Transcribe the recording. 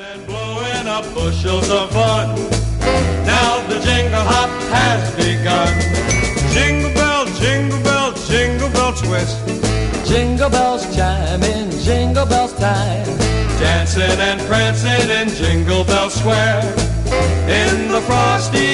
And blowing up bushels of fun. Now the jingle hop has begun. Jingle bell twist. Jingle bells chime in Jingle Bells time. Dancing and prancing in Jingle Bell Square. In the frosty